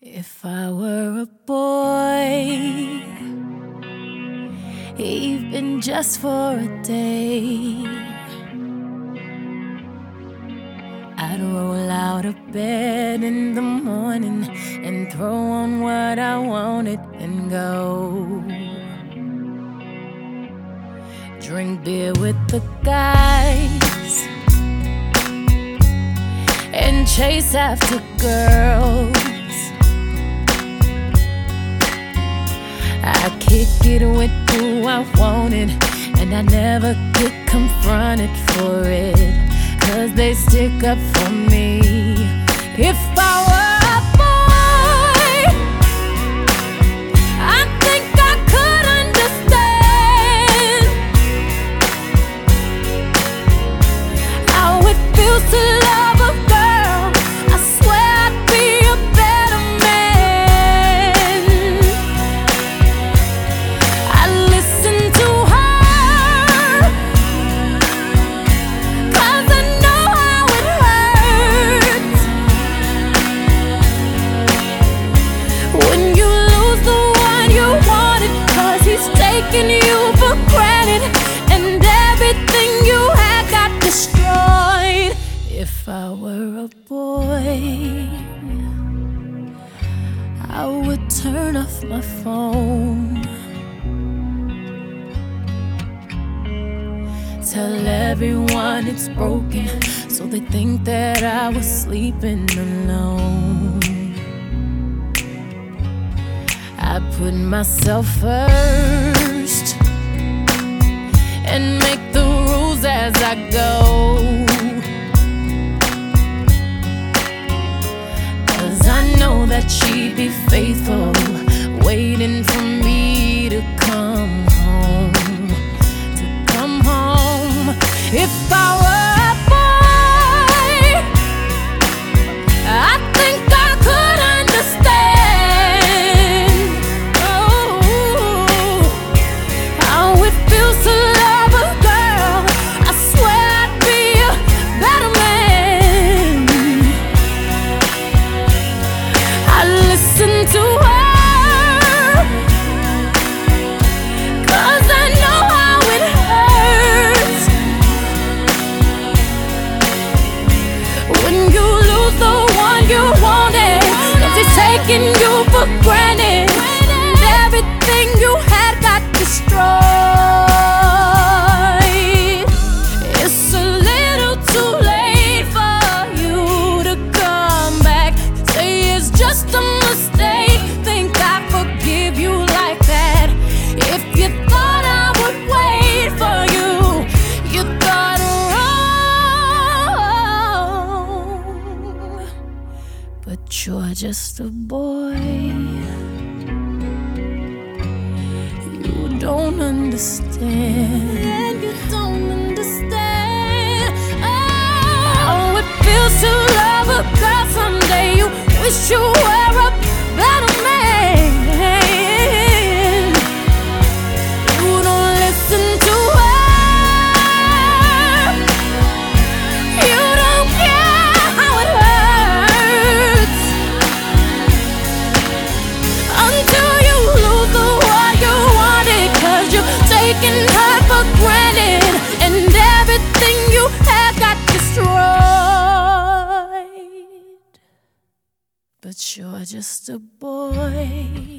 If I were a boy, even just for a day, I'd roll out of bed in the morning and throw on what I wanted and go drink beer with the guys and chase after girls. I kick it with who I wanted, and I never get confronted for it, 'cause they stick up for me. If I were a boy, I think I could understand how it feels to love a girl. I swear I'd be a better man. I listen to her, 'cause I know how it hurts when you lose the one you wanted, 'cause he's taking you for granted and everything you had got destroyed. If I were a boy, I would turn off my phone, tell everyone it's broken, so they think that I was sleeping alone. I put myself first and make the rules as I go, 'cause I know that she'd be faithful, waiting for me to come home, to come home. If I were a boy, I think I could understand how it feels to love a girl. I swear I'd be a better man. I listen to her, 'cause I know how it hurts when you lose the one you wanted, 'cause he's taking you for granted and everything you had got destroyed. It's a little too late for you to come back, say it's just a mistake, think I forgive you like that. If you thought I would wait for you, you thought wrong. But you're just a boy, you don't understand. You don't understand how it feels to love a girl. Someday you wish you were a better man. You don't listen to her, you don't care how it hurts until you lose the one you wanted, 'cause you're taking her for granted and everything you had got destroyed. But you're just a boy,